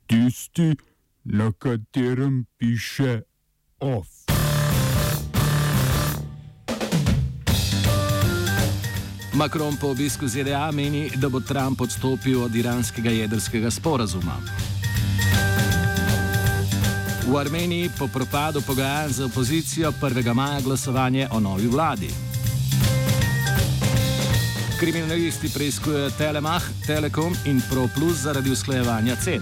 tisti, na katerem piše OFF. Macron po obisku ZDA meni, da bo Trump odstopil od iranskega jedrskega sporazuma. V Armeniji po propadu pogajanj z opozicijo 1. maja glasovanje o novi vladi. Kriminalisti preiskujejo Telemach, Telekom in ProPlus zaradi usklajevanja cen.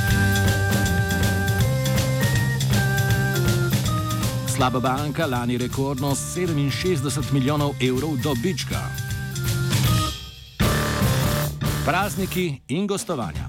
Slaba banka lani rekordno 67 milijonov evrov dobička. Prazniki in gostovanja.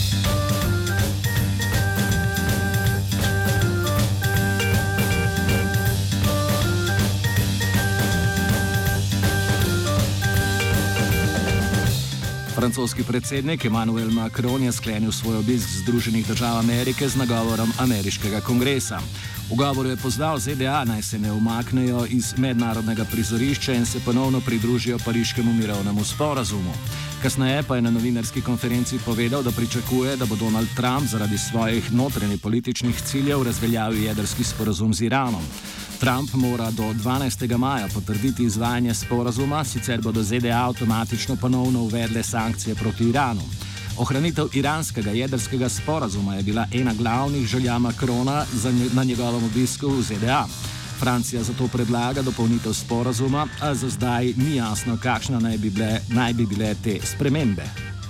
Francoski predsednik Emmanuel Macron je sklenil svoj obisk Združenih držav Amerike z nagovorom ameriškega kongresa. V govoru je pozval ZDA naj se ne umaknejo iz mednarodnega prizorišča in se ponovno pridružijo pariškemu mirovnemu sporazumu. Kasneje pa je na novinarski konferenci povedal, da pričakuje, da bo Donald Trump zaradi svojih notranjih političnih ciljev razveljavil jedrski sporazum z Iranom. Trump mora do 12. maja potrditi izvajanje sporazuma, sicer bodo ZDA avtomatično ponovno uvedle sankcije proti Iranu. Ohranitev iranskega jedrskega sporazuma je bila ena glavnih želja Macrona na njegovem obisku v ZDA. Francija zato predlaga dopolnitev sporazuma, a za zdaj ni jasno, kakšne naj bi bile te spremembe.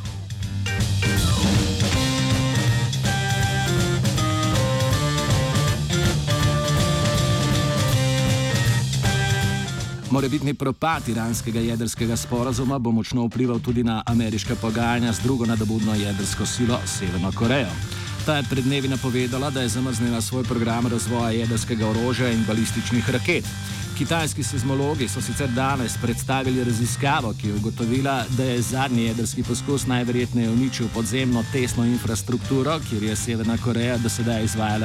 Morebitni propad iranskega jedrskega sporazuma bo močno vplival tudi na ameriška pogajanja z drugo nadobudno jedrsko silo Severno Korejo. Ta je pred dnevi napovedala, da je zamrznila svoj program razvoja jedrskega orožja in balističnih raket. Kitajski seizmologi so sicer danes predstavili raziskavo, ki je ugotovila, da je zadnji jedrski poskus najverjetneje uničil podzemno tesno infrastrukturo, kjer je Severna Koreja do sedaj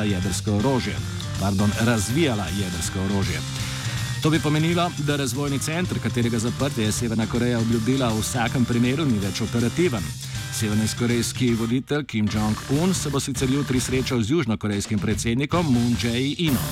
razvijala jedrsko orožje. To bi pomenilo, da razvojni center, katerega zaprtje je Severna Koreja obljubila, v vsakem primeru ni več operativen. Severnokorejski voditelj Kim Jong-un se bo sicer jutri srečal z južnokorejskim predsednikom Moon Jae-inom.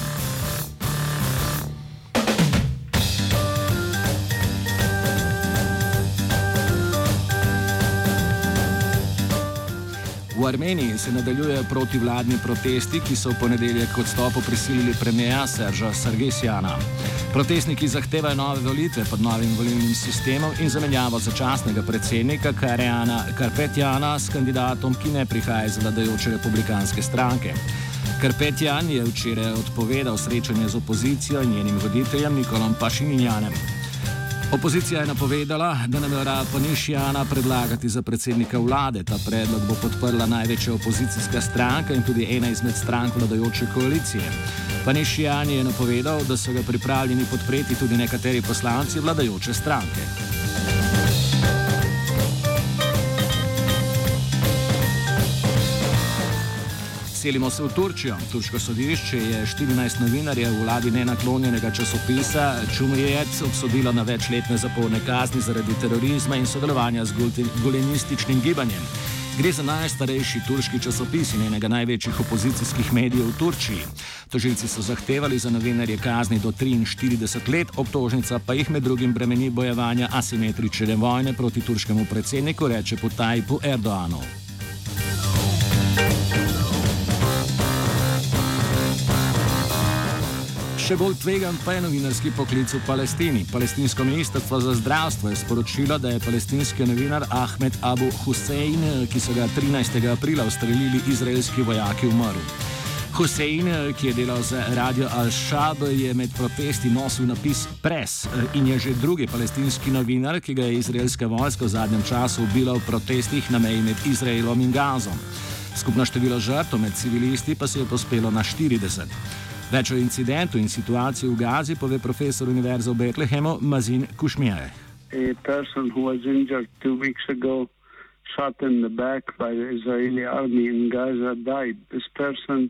V Armeniji se nadaljujejo protivladni protesti, ki so v ponedeljek k odstopu prisilili premierja Serža Sargsjana. Protestniki zahtevajo nove volitve pod novim volilnim sistemom in zamenjavo začasnega predsednika Karpetjana s kandidatom, ki ne prihaja iz vladajoče republikanske stranke. Karpetjan je včeraj odpovedal srečanje z opozicijo in njenim voditeljem Nikolom Pašinjanem. Opozicija je napovedala, da namerava Panišjana predlagati za predsednika vlade. Ta predlog bo podprla največja opozicijska stranka in tudi ena izmed strank vladajoče koalicije. Panišjan je napovedal, da so ga pripravljeni podpreti tudi nekateri poslanci vladajoče stranke. Selimo se v Turčijo. Turško sodišče je 14 novinarjev vladi nenaklonjenega časopisa Cumhuriyet obsodilo na večletne zaporne kazni zaradi terorizma in sodelovanja z gulenističnim gibanjem. Gre za najstarejši turški časopis in enega največjih opozicijskih medijev v Turčiji. Tožilci so zahtevali za novinarje kazni do 43 let, obtožnica pa jih med drugim bremeni bojevanja asimetrične vojne proti turškemu predsedniku Recepu Tayyipu Erdoğanu. Še bolj tvegan pa je novinarski poklic v Palestini. Palestinsko ministrstvo za zdravstvo je sporočilo, da je palestinski novinar Ahmed Abu Hussein, ki so ga 13. aprila ustrelili izraelski vojaki, umrl. Hussein, ki je delal za radio Al-Shab, je med protesti nosil napis Press in je že drugi palestinski novinar, ki ga je izraelska vojska v zadnjem času ubila v protestih na meji med Izraelom in Gazom. Skupno število žrtev med civilisti pa se je pospelo na 40. Več o incidentu in situaciji v Gazi pove profesor Univerze v Betlehemu Mazin Kushmieh. A person who was injured 2 weeks ago, shot in the back by the Israeli army in Gaza, died. This person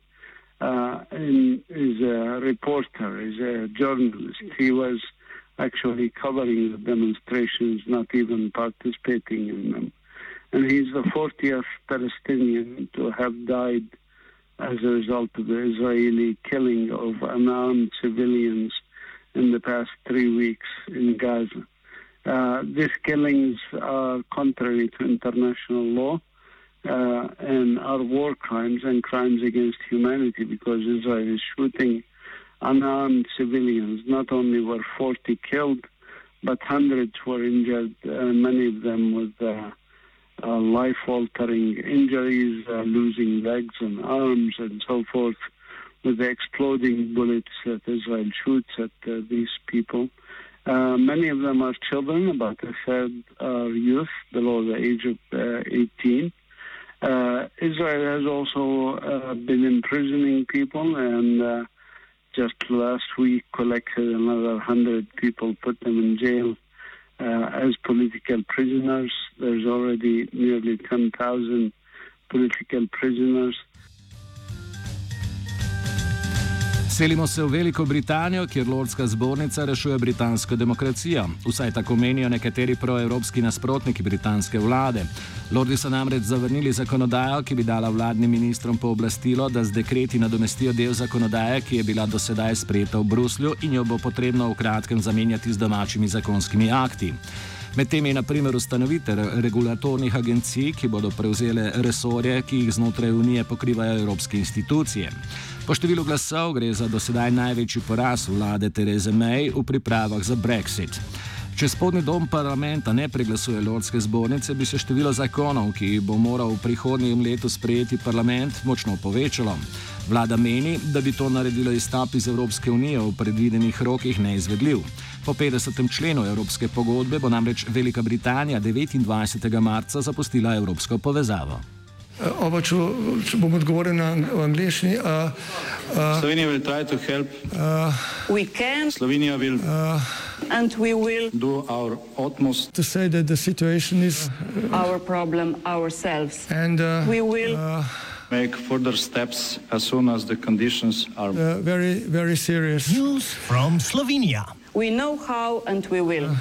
is a reporter, is a journalist. He was actually covering the demonstrations, not even participating in them. And he's the 40th Palestinian to have died as a result of the Israeli killing of unarmed civilians in the past 3 weeks in Gaza. These killings are contrary to international law and are war crimes and crimes against humanity, because Israel is shooting unarmed civilians. Not only were 40 killed, but hundreds were injured, many of them with life-altering injuries, losing legs and arms and so forth, with the exploding bullets that Israel shoots at these people. Many of them are children, about a third are youth below the age of 18. Israel has also been imprisoning people, and just last week collected another 100 people, put them in jail as political prisoners. There's already nearly 10,000 political prisoners. Selimo se v Veliko Britanijo, kjer Lordska zbornica rešuje britansko demokracijo. Vsaj tako menijo nekateri proevropski nasprotniki britanske vlade. Lordi so namreč zavrnili zakonodajo, ki bi dala vladnim ministrom pooblastilo, da z dekreti nadomestijo del zakonodaje, ki je bila dosedaj sprejeta v Bruslju in jo bo potrebno v kratkem zamenjati z domačimi zakonskimi akti. Med tem je na primer ustanovitev regulatornih agencij, ki bodo prevzele resorje, ki jih znotraj Unije pokrivajo evropske institucije. Po številu glasov gre za dosedaj največji poraz vlade Therese May v pripravah za Brexit. Če spodnji dom parlamenta ne preglasuje Lordske zbornice, bi se število zakonov, ki jih bo moral v prihodnjem letu sprejeti parlament, močno povečalo. Vlada meni, da bi to naredilo izstop iz Evropske unije v predvidenih rokih neizvedljiv. Po 50. členu Evropske pogodbe bo namreč Velika Britanija 29. marca zapustila evropsko povezavo. Če bom odgovoril na angliški. Slovenija will try to help. We can. Slovenija will. And we will do our utmost to say that the situation is our problem ourselves. And we will make further steps as soon as the conditions are very, very serious. News from Slovenia. We know how and we will.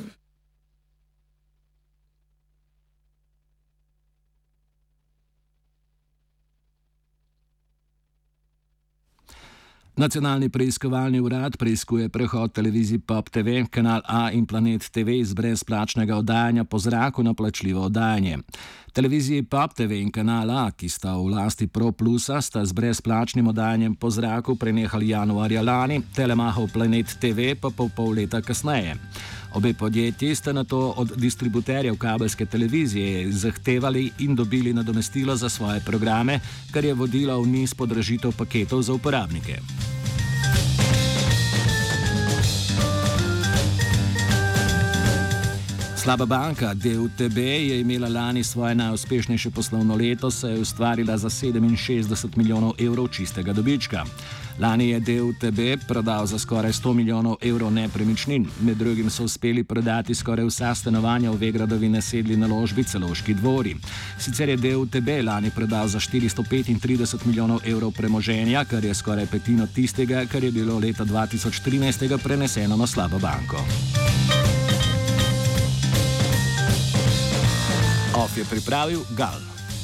Nacionalni preiskovalni urad preiskuje prehod televizij Pop TV, Kanal A in Planet TV iz brezplačnega oddajanja po zraku na plačljivo oddajanje. Televiziji Pop TV in Kanal A, ki sta v lasti Pro Plusa, sta z brezplačnim oddajanjem po zraku prenehali januarja lani, Telemachov Planet TV pa pol leta kasneje. Obe podjetji sta nato od distributerjev kabelske televizije zahtevali in dobili nadomestilo za svoje programe, kar je vodilo v niz podražitev paketov za uporabnike. Slaba banka DUTB je imela lani svoje najuspešnejše poslovno leto, saj je ustvarila za 67 milijonov evrov čistega dobička. Lani je DUTB prodal za skoraj 100 milijonov evrov nepremičnin. Med drugim so uspeli prodati skoraj vsa stanovanja v Vegradovi nasedli naložbi Celovški dvori. Sicer je DUTB lani prodal za 435 milijonov evrov premoženja, kar je skoraj petino tistega, kar je bilo leta 2013 preneseno na slabo banko. Off je pripravil Gal.